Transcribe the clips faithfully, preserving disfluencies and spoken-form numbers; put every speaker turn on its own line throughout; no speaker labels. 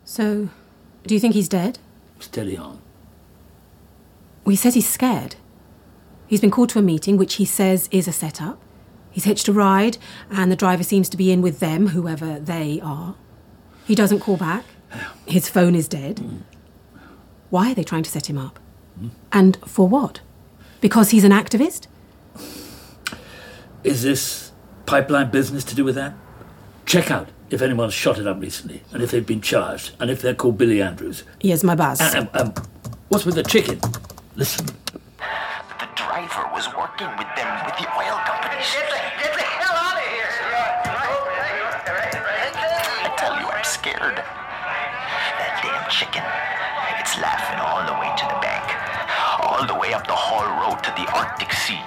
So, do you think he's dead?
Steady on.
Well, he says he's scared. He's been called to a meeting, which he says is a set-up. He's hitched a ride, and the driver seems to be in with them, whoever they are. He doesn't call back. His phone is dead. Mm. Why are they trying to set him up? Mm. And for what? Because he's an activist?
Is this pipeline business to do with that? Check out if anyone's shot it up recently, and if they've been charged, and if they're called Billy Andrews.
Yes, my boss.
Um, um, what's with the chicken? Listen.
The driver was working with them, with the oil companies.
Get the, get the hell out of here!
I tell you, I'm scared. That damn chicken, it's laughing all the way to the bank, all the way up the Hall Road to the Arctic Sea.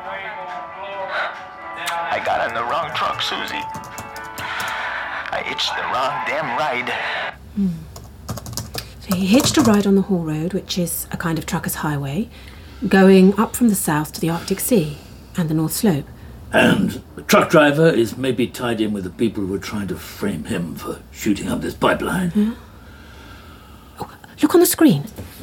I got on the wrong truck, Susie. I hitched the wrong damn ride.
Hmm. So he hitched a ride on the Hall Road, which is a kind of trucker's highway, going up from the south to the Arctic Sea and the North Slope.
And the truck driver is maybe tied in with the people who were trying to frame him for shooting up this pipeline.
Yeah. Oh, look on the screen.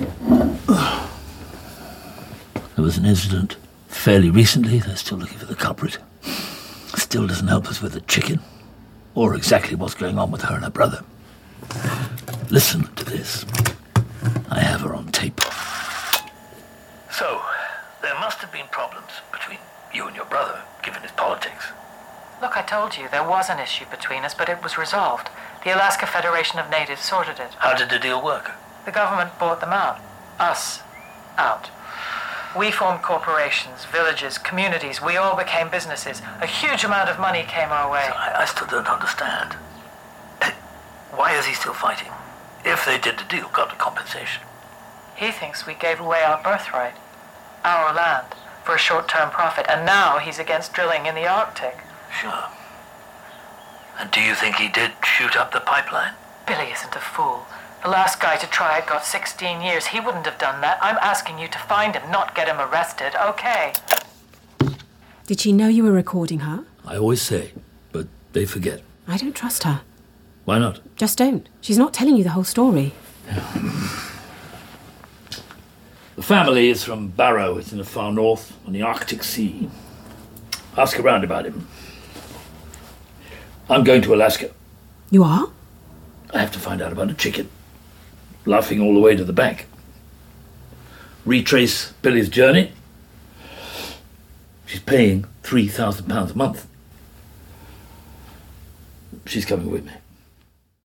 There was an incident fairly recently. They're still looking for the culprit. Still doesn't help us with the chicken, or exactly what's going on with her and her brother. Listen to this. I have her on tape. So, there must have been problems between you and your brother, given his politics.
Look, I told you, there was an issue between us, but it was resolved. The Alaska Federation of Natives sorted it.
How did the deal work?
The government bought them out. Us. Out. We formed corporations, villages, communities. We all became businesses. A huge amount of money came our way.
So I, I still don't understand. Why is he still fighting? If they did the deal, got the compensation.
He thinks we gave away our birthright, our land, for a short-term profit, and now he's against drilling in the Arctic.
Sure. And do you think he did shoot up the pipeline?
Billy isn't a fool. The last guy to try it got sixteen years. He wouldn't have done that. I'm asking you to find him, not get him arrested, okay?
Did she know you were recording her?
I always say, but they forget.
I don't trust her.
Why not?
Just don't. She's not telling you the whole story.
The family is from Barrow. It's in the far north, on the Arctic Sea. Ask around about him. I'm going to Alaska.
You are?
I have to find out about the chicken. Laughing all the way to the bank. Retrace Billy's journey. She's paying three thousand pounds a month. She's coming with me.